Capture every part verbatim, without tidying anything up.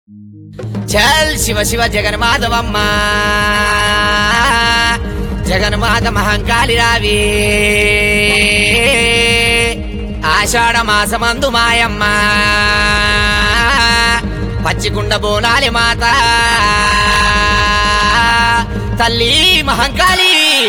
చల్ శివ శివ జగన్మాధవమ్మ జగన్మాత మహంకాళి రావి ఆషాఢ మాసమందు మాయమ్మ పచ్చికుండ బోనాలి మాత తల్లి మహంకాళి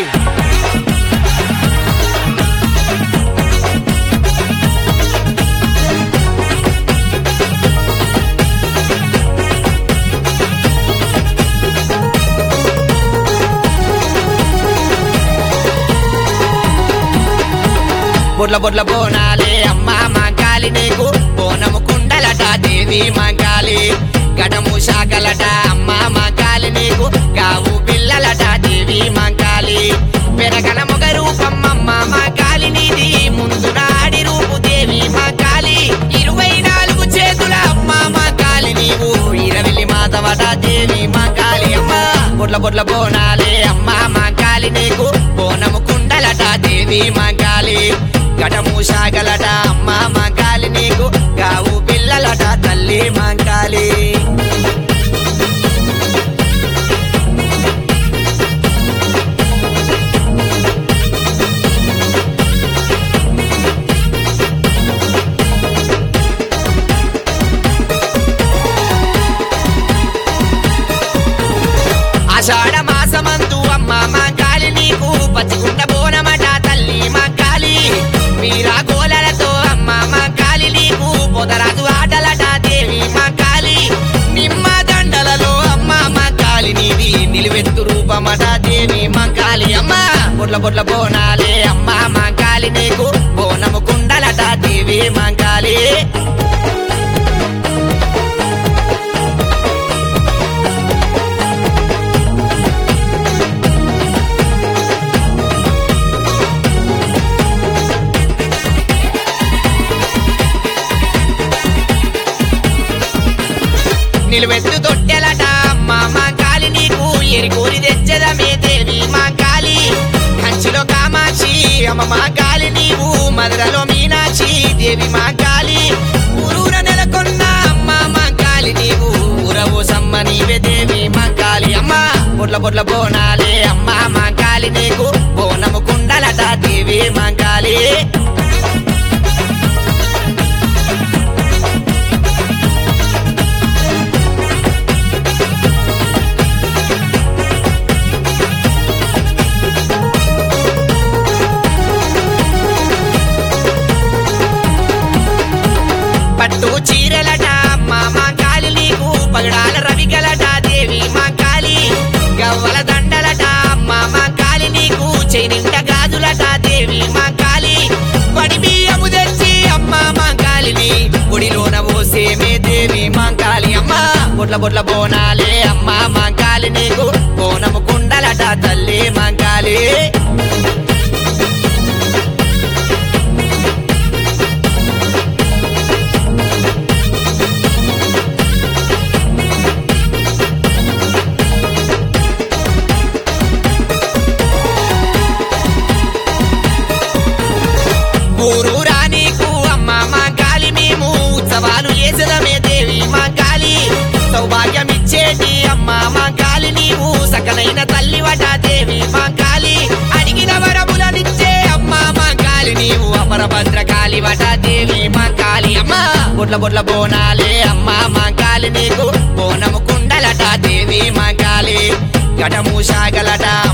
బొడ్ల బొడ్ల బోనాలే అమ్మ మహంకాళి నీకు బోనము కుండలట దేవి మహంకాళి గడము శాఖలట అమ్మ మహంకాళి నీకు గావు పిల్లలట దేవి మహంకాళి పెరగన మొగ రూపం అమ్మ మహంకాళి నీది ముందు నాడి రూపు దేవి మహంకాళి ఇరవై నాలుగు చేతుల అమ్మ మహంకాళి నీవు ఇరవిలి మాతవట దేవి మహంకాళి అమ్మ బొడ్ల బొడ్ల బోనాలే అమ్మ మహంకాళి నీకు బోనము కుండలట దేవి మహంకాళి గడము శాగలట అమ్మ మహంకాళి నీకు గావు పిల్లలట తల్లి మహంకాళి ఆషాఢ మాసమందు అమ్మ మహంకాళి నీకు పచ్చికుండ బోనమట తల్లి మహంకాళి వీరా గోలలతో అమ్మ మహంకాళి నీకు పొదరాజు ఆటలట దేవి మహంకాళి నిమ్మ దండలలో అమ్మ మహంకాళి నీది నిలువెత్తు రూపమట దేవి మహంకాళి అమ్మ బొడ్ల బొడ్ల బోనాలే అమ్మ మహంకాళి నీకు బోనము కుండలట దేవి మహంకాళి నిలువెత్తు తొట్టెలట అమ్మ మహంకాళి నీకు ఎరికోరి తెచ్చదమే దేవి మహంకాళి కంచిలో కామాక్షి అమ్మ మహంకాళి నీవు మధురలో మీనాక్షి దేవి మహంకాళి ఊరూర నెలకొన్న అమ్మ మహంకాళి నీవు ఊరవు సమ్మ నీవే దేవి మహంకాళి అమ్మ బొడ్ల బొడ్ల బోనాలే అమ్మ మహంకాళి నీకు బోనము కుండలట దేవి మహంకాళి పట్టు చీరలట అమ్మ మహంకాళి నీకు పగడాల రవికలట దేవి మహంకాళి గవ్వల దండలట అమ్మ మహంకాళి నీకు చెనింట గాజులట దేవి మహంకాళి పడి బియ్యము తెచ్చి అమ్మ మహంకాళిని గుడిలోన పోసేమే దేవి మహంకాళి అమ్మ బొడ్ల బొడ్ల బోనాలే అమ్మ మహంకాళి నీకు బోనము కుండలట తల్లి మహంకాళి ఊరూరా నీకు అమ్మ మహంకాళి మేము ఉత్సవాలు చేసదమే దేవి మహంకాళి సౌభాగ్యమిచ్చేటి అమ్మ మహంకాళి నీవు సకలైన తల్లివట దేవి మహంకాళి అడిగిన వరములనిచ్చే అమ్మ మహంకాళి నీవు అపరభద్రకాళివట దేవి మహంకాళి అమ్మ బొడ్ల బొడ్ల బోనాలే అమ్మ మహంకాళి నీకు బోనము కుండలట దేవి మహంకాళి గడము శాగలట